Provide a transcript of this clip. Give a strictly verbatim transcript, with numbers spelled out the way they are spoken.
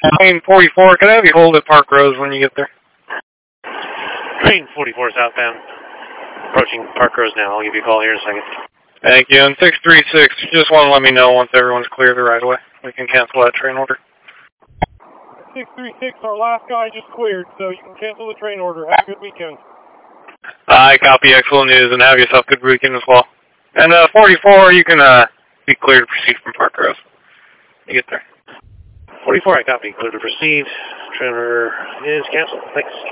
Train forty-four, can I have you hold at Park Rose when you get there? Train forty-four southbound. Approaching Park Rose now. I'll give you a call here in a second. Thank you. And six three six, just want to let me know once everyone's clear the right away. We can cancel that train order. six three six, our last guy just cleared, so you can cancel the train order. Have a good weekend. I copy. Excellent news, and have yourself a good weekend as well. And uh, forty-four, you can uh, be cleared to proceed from Park Rose. You get there. forty-four, I copy. Clear to proceed. Train order is canceled. Thanks.